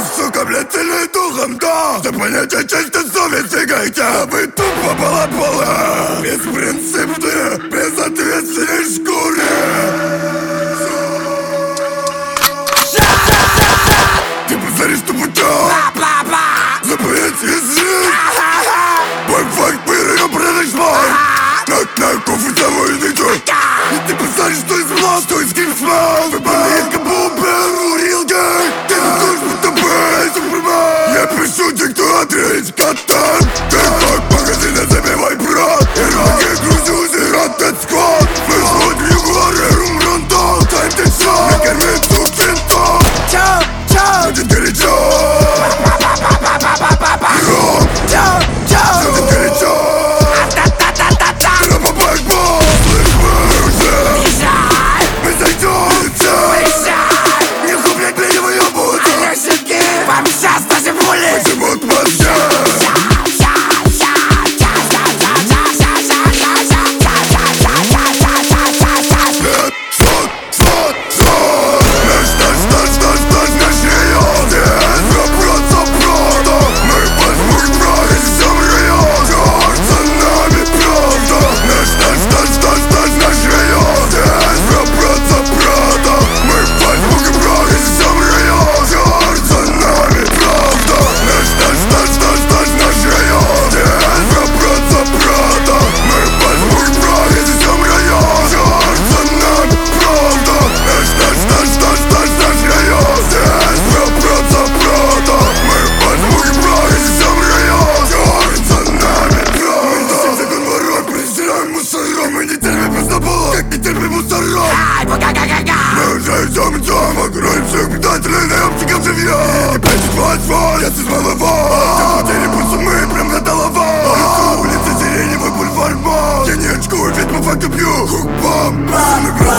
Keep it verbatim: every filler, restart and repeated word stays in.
сука, блядь, сильный духом, да! За понятие чести совести гайте, а вы тупо балаболы! Беспринципные, безответственные шкуры! Ты позаришь тупотел! За понятие жизнь! Бэкфайт, пыры, продаж мой! На кофе того идите! И ты позаришь, что из блок, что из гипсмал! Вы были кабубер, урил гей! Ты такой, будто бы Супермен! Я пишу диктатрить, катан! Ты как магазина забивай, брат! И ноги грузю, зират, этот скот! Флэшбот, ягуары, румрантал! Тайм ты шо! Накорми сукин топ! Чё? Чё? Будет горячо! Рок! Чё? Чё? Будет горячо! Мы уже идем, идем, огонь всех предателей, даем тикам живьем. И пять два два, я с малого. Ты пути мы прям на голова. Улица Сиреневый бульвар, я не очкую, ведь по факту бью. Хук-бам, пацаны, брат.